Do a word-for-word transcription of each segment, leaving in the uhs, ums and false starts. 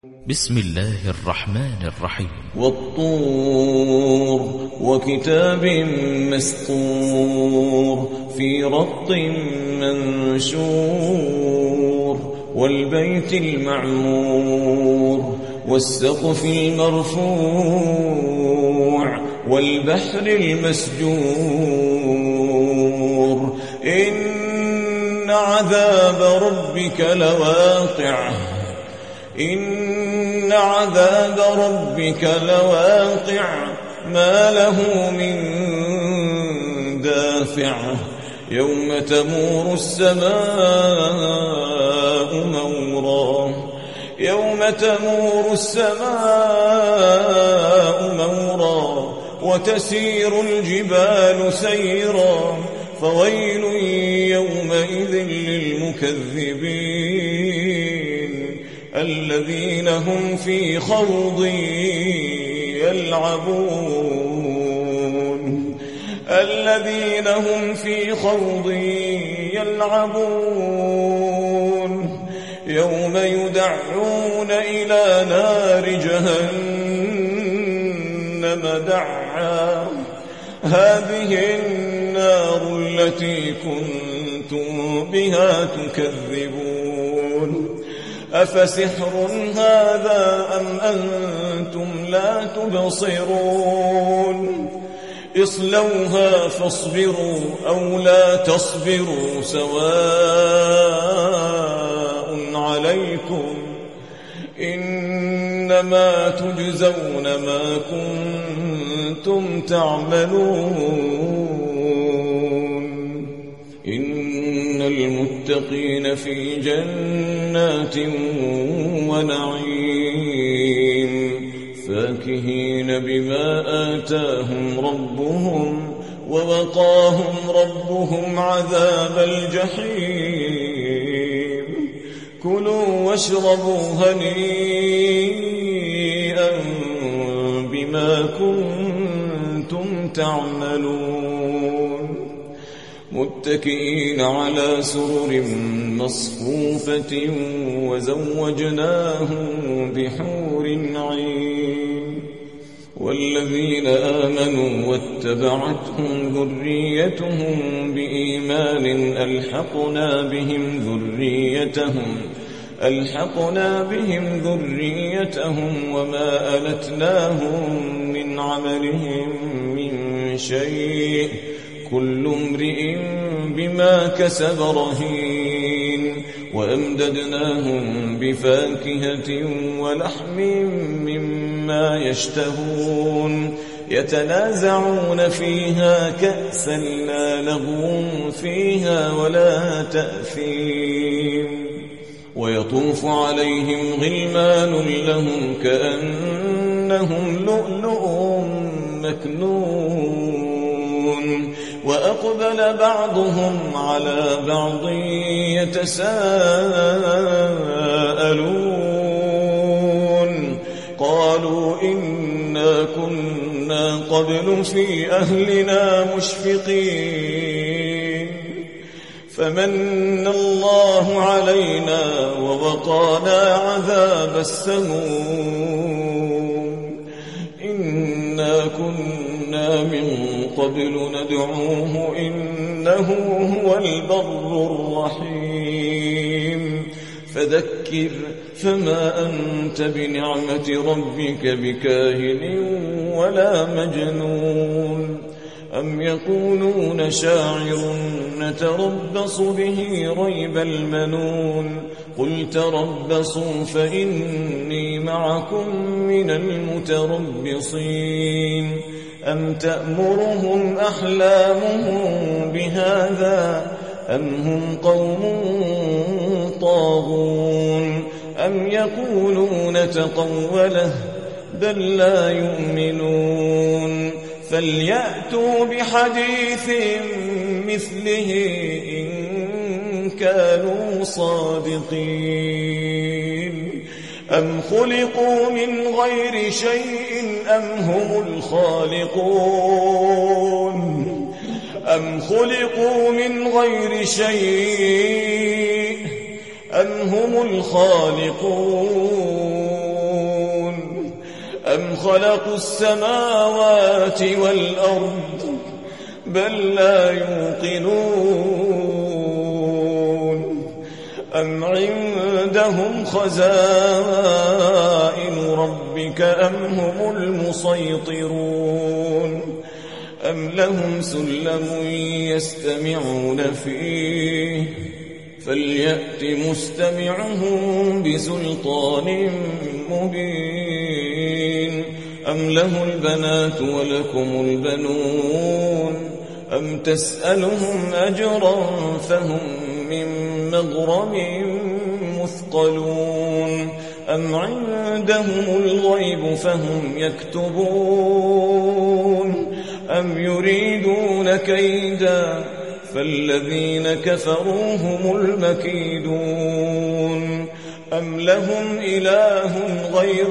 بسم الله الرحمن الرحيم. والطور وكتاب مسطور في رق منشور والبيت المعمور والسقف المرفوع والبحر المسجور إن عذاب ربك لواقع إن عذاب ربك لواقع ما له من دافع يوم تمور السماء مورا يوم تمور السماء مورا وتسير الجبال سيرا فويل يومئذ للمكذبين الذين هم في خوض يلعبون الذين هم في خوض يلعبون يوم يدعون إلى نار جهنم دعا هذه النار التي كنتم بها تكذبون أفسحر هذا أم أنتم لا تبصرون اصلوها فاصبروا أو لا تصبروا سواء عليكم إنما تجزون ما كنتم تعملون إن المتقين في جنات ونعيم فاكهين بما آتاهم ربهم ووقاهم ربهم عذاب الجحيم كلوا واشربوا هنيئا بما كنتم تعملون متكئين على سرر مصفوفة وزوجناهم بحور عين والذين آمنوا واتبعتهم ذريتهم بإيمان ألحقنا بهم ذريتهم ألحقنا بهم ذريتهم وما ألتناهم من عملهم من شيء كل امرئ بما كسب رهين وأمددناهم بفاكهة ولحم مما يشتهون يتنازعون فيها كأسا لا لغو فيها ولا تأثيم ويطوف عليهم غلمان لهم كأنهم لؤلؤ مكنون وأقبل بعضهم على بعض يتساءلون قالوا إنا كنا قبل في أهلنا مشفقين فمن الله علينا ووقانا عذاب السموم إنا كنا من قبل ندعوه إنه هو البر الرحيم فذكر فما أنت بنعمة ربك بكاهن ولا مجنون أم يقولون شاعر نتربص به ريب المنون قل تربصوا فإني معكم من المتربصين أم تأمرهم أحلامهم بهذا أم هم قوم طاغون أم يقولون تقوله بل لا يؤمنون فليأتوا بحديث مثله إن كانوا صادقين أم خلقوا من غير شيء أم هم الخالقون أم خلقوا من غير شيء أم هم الخالقون خلقوا السماوات والأرض بل لا يوقنون أم عندهم خزائن ربك أم هم المسيطرون أم لهم سلم يستمعون فيه فليأت مستمعهم بسلطان مبين أم له البنات ولكم البنون أم تسألهم أجرا فهم من مغرم مثقلون أم عندهم الغيب فهم يكتبون أم يريدون كيدا فالذين كفروا هم المكيدون أم لهم إله غير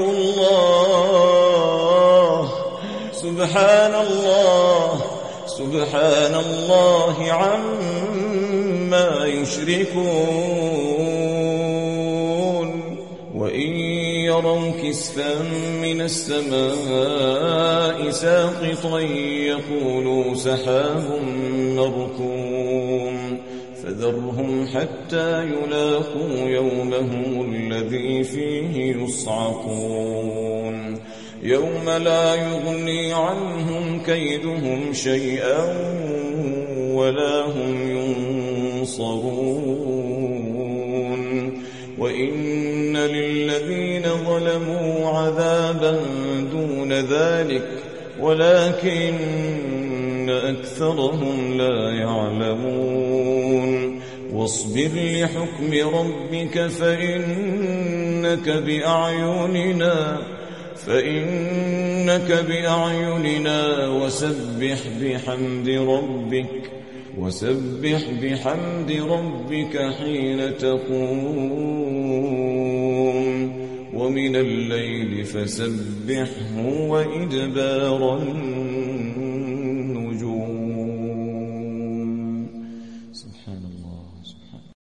الله سبحان الله سبحان الله عما يشركون وإن يروا كسفا من السماء ساقطا يقولوا سحاب مركوم فذرهم حتى يلاقوا يومهم الذي فيه يصعقون يوم لا يغني عنهم كيدهم شيئا ولا هم ينصرون وإن للذين ظلموا عذابا دون ذلك ولكن أكثرهم لا يعلمون واصبر لحكم ربك فإنك بأعيننا فإنك بأعيننا وسبح بحمد ربك وسبح بحمد ربك حين تقوم ومن الليل فسبحه وإدبار النجوم